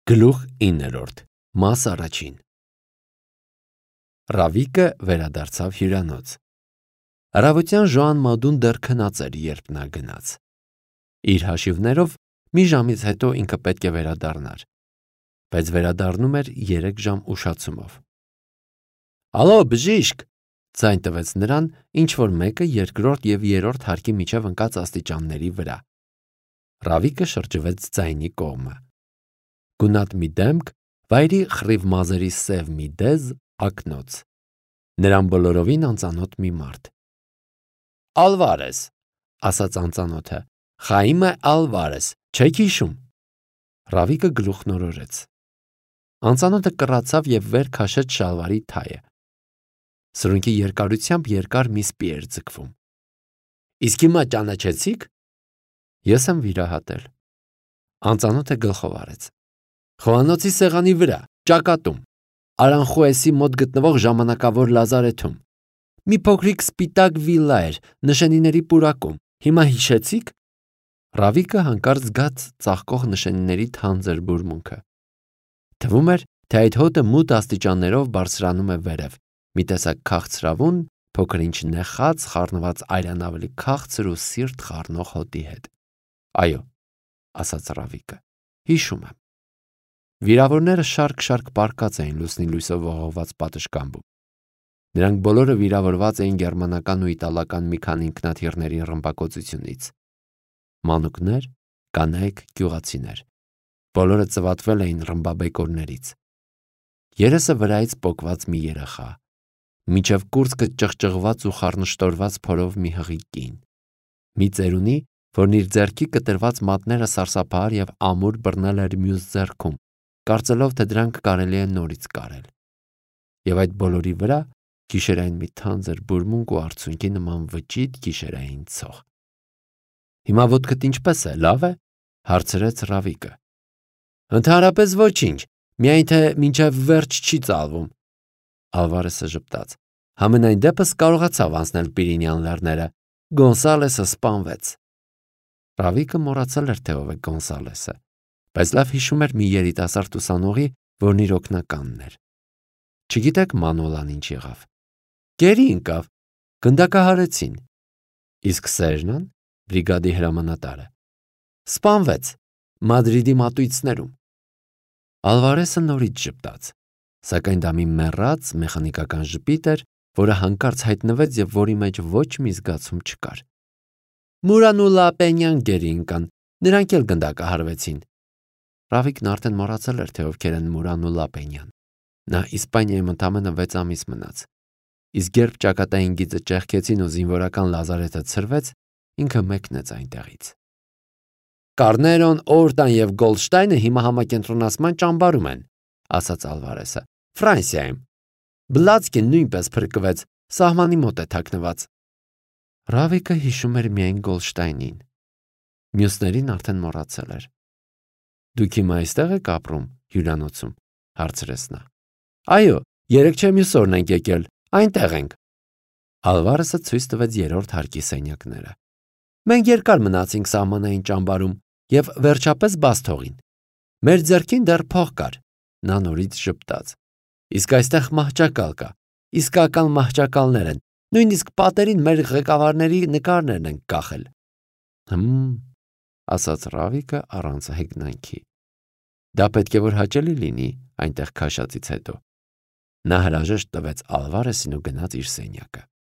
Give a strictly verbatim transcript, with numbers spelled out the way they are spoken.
Գլուխ իններորդ, մաս առաջին։ Ռավիկը վերադարձավ հյուրանոց։ Առավոտյան Ժոան Մադուն դեռ քնած էր, երբ նա գնաց։ Իր հաշիվներով մի ժամից հետո ինքը պետք է վերադառնար, բայց վերադառնում էր երեք ժամ ուշացումով։ Ալո, բժիշկ, ձայն տվեց նրան, ինչ որ մեկը երկրորդ և երրորդ հարկի միջև ընկած աստիճանների վրա։ Ռավիկը շրջվեց ձայնի կողմը։ Գունատ մի դեմք, վայրի խռիվ մազերի սև մի դեզ, ակնոց։ Նրան բոլորովին անծանոթ մի մարդ։ Ալվարես, ասաց անծանոթը, Խայմե Ալվարես, չեք հիշում։ Ռավիկը գլուխն օրորեց։ Անծանոթը կռացավ և վեր քաշեց շալվարի թայը։ Սրունքի երկարությամբ երկար մի սպի էր ձգվում։ Իսկ հիմա ճանաչեցի՞ք։ Ես եմ վիրահատել։ Անծանոթը գլխով արեց։ Խոհանոցի սեղանի վրա, ճակատում, Արանխուեսի մոտ գտնվող ժամանակավոր լազարեթում։ Մի փոքրիկ սպիտակ վիլլա էր, նշանիների պուրակում։ Հիմա հիշեցի՞ք։ Ռավիկը հանկարծ զգաց ծաղկող նշանիների թանձր բուրմունքը։ Թվում էր, թե այդ հոտը մութ աստիճաններով բարձրանում է վերև, մի տեսակ քաղցրավուն, փոքր-ինչ նեխած, խառնված արյան ավելի քաղցր ու սիրտ խառնող հոտի հետ։ Այո, ասաց Ռավիկը, հիշում եմ։ Վիրավորները շարք-շարք պառկած էին լուսնի լույսով ողողված պատշգամբում։ Նրանք բոլորը վիրավորված էին գերմանական ու իտալական մի քանի ինքնաթիռների ռմբակոծությունից։ Մանուկներ, կանայք, գյուղացիներ։ Բոլորը ծվատվել էին ռմբաբեկորներից։ Երեսը վրայից պոկված մի երեխա։ Մինչև կուրծքը ճղճղված ու խառնշտորված փորով մի հղի կին։ Մի ծերունի, որն իր ձեռքի կտրված մատները սարսափահար և ամուր բռնել էր մյուս ձեռքում, կարծելով, թե դրանք կարելի է նորից կարել։ Եվ այդ բոլորի վրա գիշերային մի թանձր բուրմունք ու արցունքի նման վճիտ գիշերային ցող։ Հիմա ոտքդ ինչպես է, լավ է, հարցրեց Ռավիկը։ Ընդհանրապես ոչինչ, միայն թե մինչև վերջ չի ծալվում։ Ալվարեսը ժպտաց։ Համենայն դեպս կարողացավ անցնել Պիրինյան լեռները։ Գոնսալեսը սպանվեց։ Ռավիկը մոռացել էր, թե ով է Գոնսալեսը, բայց լավ հիշում էր մի երիտասարդ ուսանողի, որն իր օգնականն էր։ Չգիտեք Մանոլան ինչ եղավ։ Գերի ընկավ, գնդակահարեցին։ Իսկ Սերժնան, բրիգադի հրամանատարը, սպանվեց Մադրիդի մատույցներում։ Ալվարեսը նորից ժպտաց, սակայն դա մի մեռած մեխանիկական ժպիտ էր, որը հանկարծ հայտնվեց և որի մեջ ոչ մի զգացում չկար։ Մուրան ու Լապենյան գերի ընկան, նրանք էլ գնդակահարվեցին։ Ռավիկն արդեն մոռացել էր, թե ովքեր են Մուրան ու Լապենյան։ Նա Իսպանիայում ընդամենը վեց ամիս մնաց։ Իսկ երբ ճակատային գիծը ճեղքեցին ու զինվորական լազարեթը ցրվեց, ինքը մեկնեց այնտեղից։ Կարներոն, Օրտան և Գոլդշտայնը հիմա համակենտրոնացման ճամբարում են, ասաց Ալվարեսը։ Ֆրանսիայում։ Բլացկին նույնպես փրկվեց, սահմանի մոտ է թաքնված։ Ռավիկը հիշում էր միայն Գոլդշտայնին։ Մյուսներին արդեն մոռացել էր։ Դուք հիմա այստեղ եք ապրում, հյուրանոցում, հարցրեց նա։ Այո, երեք չէ մյուս օրն ենք եկել, այնտեղ ենք։ Ալվարեսը ցույց տվեց երրորդ հարկի սենյակները։ Մենք երկար մնացինք սահմանային ճամբարում և վերջապես բաց թողին։ Մեր ձեռքին դեռ փող կար։ Նա նորից ժպտաց։ Իսկ այստեղ մահճակալ կա, իսկական մահճակալներ են, նույնիսկ պատերին մեր ղեկավարների նկարներն են կախել։ Հմ, ասաց Ռավիկը առանց հեգնանքի։ Դա պետք է որ հաճելի լինի այնտեղ քաշածից հետո։ Նա հրաժեշտ տվեց Ալվարեսին ու գնաց իր սենյակը։